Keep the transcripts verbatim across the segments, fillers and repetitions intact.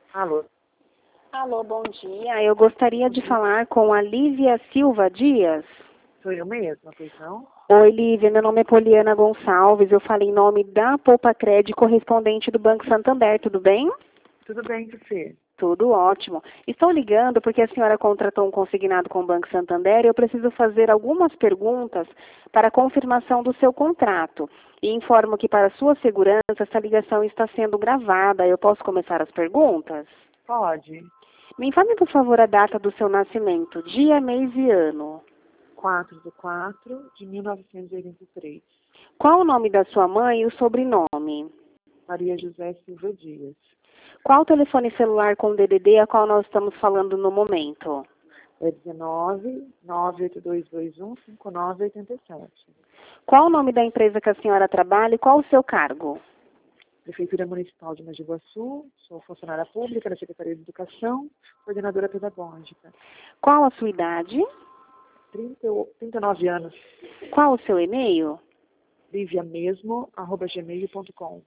Alô? Alô, bom dia. Eu gostaria de falar com a Lívia Silva Dias. Sou eu mesma, pois não? Oi, Lívia. Meu nome é Poliana Gonçalves. Eu falei em nome da Poupa Cred, correspondente do Banco Santander. Tudo bem? Tudo bem, você? Tudo ótimo. Estou ligando porque a senhora contratou um consignado com o Banco Santander e eu preciso fazer algumas perguntas para a confirmação do seu contrato. E informo que, para sua segurança, essa ligação está sendo gravada. Eu posso começar as perguntas? Pode. Me informe, por favor, a data do seu nascimento, dia, mês e ano. quatro de quatro de mil novecentos e oitenta e três. Qual o nome da sua mãe e o sobrenome? Maria José Silva Dias. Qual o telefone celular com D D D a qual nós estamos falando no momento? É dezenove, nove oito dois dois um, cinco nove oito sete. Qual o nome da empresa que a senhora trabalha e qual o seu cargo? Prefeitura Municipal de Mogi de Guaçu, sou funcionária pública da Secretaria de Educação, coordenadora pedagógica. Qual a sua idade? trinta, trinta e nove anos. Qual o seu e-mail? Lívia mesmo, arroba gmail ponto com.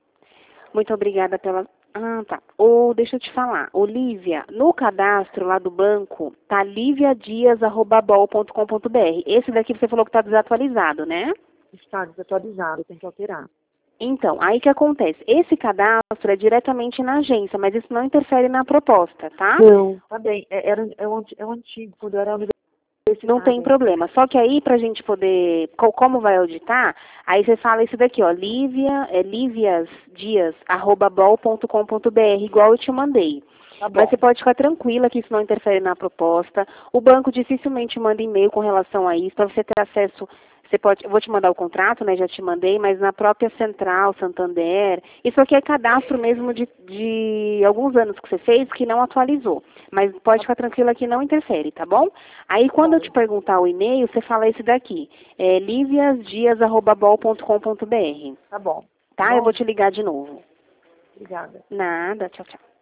Muito obrigada pela... Ah, tá. Ou deixa eu te falar. Olívia, no cadastro lá do banco, tá liviadias arroba bol ponto com ponto br. Esse daqui você falou que está desatualizado, né? Está desatualizado, tem que alterar. Então, aí que acontece? Esse cadastro é diretamente na agência, mas isso não interfere na proposta, tá? Não, tá bem. É, era, é, o, anti- é o antigo, quando eu era universitária. Não tem problema. Só que aí, pra gente poder, co- como vai auditar, aí você fala isso daqui, ó, Lívia, é liviasdias, arroba bol ponto com ponto br, igual eu te mandei. Tá bom. Mas você pode ficar tranquila que isso não interfere na proposta. O banco dificilmente manda e-mail com relação a isso, para você ter acesso. Você pode, eu vou te mandar o contrato, né? Já te mandei, mas na própria Central, Santander. Isso aqui é cadastro mesmo de, de alguns anos que você fez que não atualizou. Mas pode ficar tranquila que não interfere, tá bom? Aí quando eu te perguntar o e-mail, você fala esse daqui. É liviasdias arroba bol ponto com ponto br. Tá bom. Tá? Bom, Eu vou te ligar de novo. obrigada. Nada, tchau, tchau.